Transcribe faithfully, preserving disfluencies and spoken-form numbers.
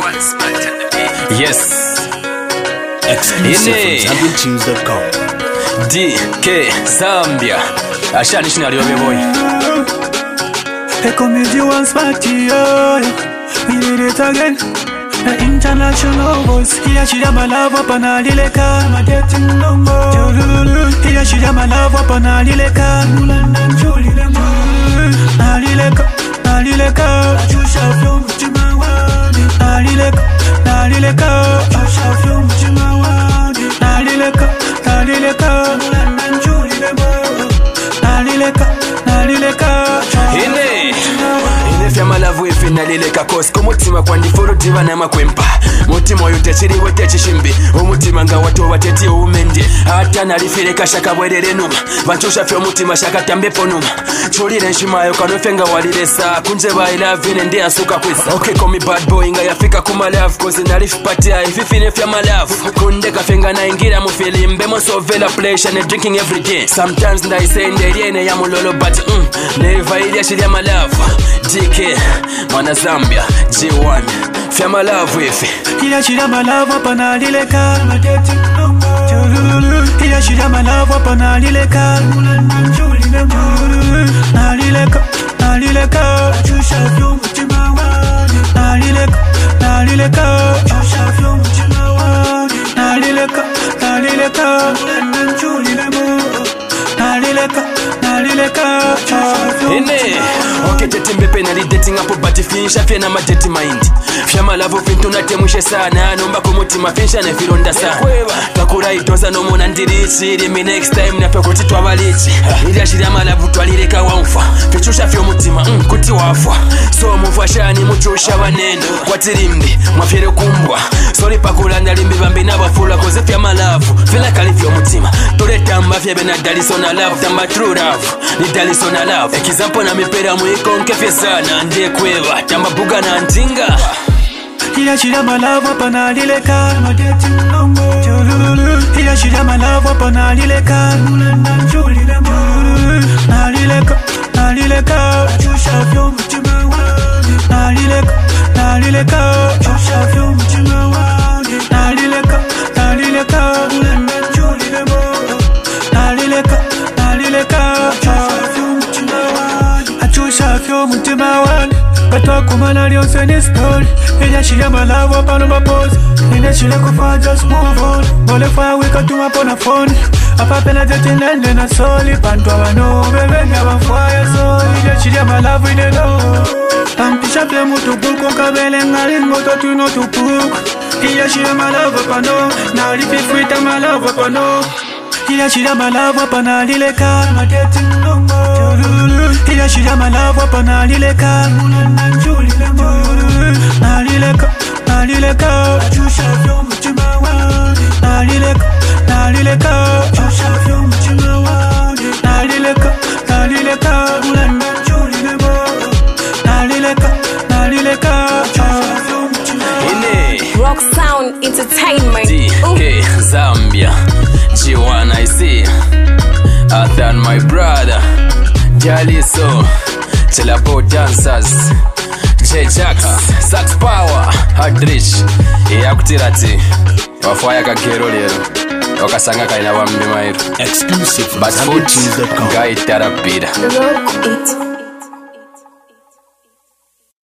Yes. Exclusive from Zambian Tunes dot com. D K Zambia. Ashani shina liyobe boy. Hey, come with you once party, oh. We did it again. The international voice. Here she my love up on a lileka. My dating number. Here she my love up on a lileka. London Julie Lemon. Alileka, alileka. Chusha from Chimawadi. Alileka, alileka. Chusha from Chimawadi. Alileka, alileka. London Julie Lemon. Alileka, alileka. Ine Ine fyama lavu ife nalileka kosi kumutima kwa ndifuru diva na makwempa mutima yote chiri wote chishimbi umutima nga watu wateti umendi hata nalifireka shaka bwerere numa vanchusha fyo mutima shaka tambepo numa chulire nshimayo kanofenga waliresa kunje ba I love ine ndi asuka kwisa okay call me bad boy nga yafika kuma love cause nalifipatia ififine fyama love kunde kafenga na ingira mu filimbe mo sovela pleasure and drinking every day sometimes ndai say nderiene ya mulolo but mm, never ilia shiria my love D K Mwana Zambia G one Fyama love ife Here she my love up on a lileka. My dating number. Here she my love up on a lileka. Julie Lemon. Alileka, alileka. Chusha from Chimawadi. Alileka, alileka. Chusha from Chimawadi. Alileka, alileka. Julie Lemon. Alileka, alileka. Chusha from Ine Okay tete mbepe nali dating apo bati finisha fye na majeti mind Fyama lavo fintu natemushe sana Nomba kumutima finisha na fironda sana Kakura itosa no mona ndirichi Ili next time na pyo kuti twabalichi Ili ashiri ama lavu twalireka wamfa Fichusha fyo mutima mm, kuti wafwa So mufashani muchusha wanendo Kwa tirimbi mwafyere kumbwa Sori pakula ndalimbi bambi na wafula Koze fyama lavu Fila kali fyo mutima Tole tamba fye bena daliso na love Tamba true love Ni daliso na love Ekizampo na mipera mwiko fye sana ndiye kweva tamba buga na ntinga Here she my love up on a lileka. My dating number. Here she my love up on a lileka. London Julie Lemon. Alileka, alileka. Chusha from Chimawadi. Alileka, alileka. Chusha from Chimawadi. Alileka, alileka. London Julie Lemon. Alileka, alileka. Chusha from Chimawadi. Chusha from Chimawadi. But kumana lyose ni story. Ella she my love up on my pose. Ella she like a just move on. Mole fire we got to up on a phone. Apa penetrating and then I saw it. Panto no bebe never fire so. Ella she my love with the low. Tampisha pia mutu buko kabele ngalingo to tu no tu puk. Ella she my love up on no. Now if it free my love up on no. Ella she my love up on a lileka. My dating number. Here she my love up on a lileka. Julie Lemon. Alileka, alileka. Chusha from Chimawadi. Alileka, alileka. Chusha from Chimawadi. Alileka, alileka. Julie Lemon. Alileka, alileka. Chusha from Chimawadi. Rock Sound Entertainment. D K Zambia G one I see Athan my brother Jaliso Chilabo Dancers J Jax Sax Power Hadrich Yakutirati Wafaya kakero lero Wakasanga kaina wambi mairu Exclusive from But Zambian Tunes dot com. Guy Tarapida Rock it.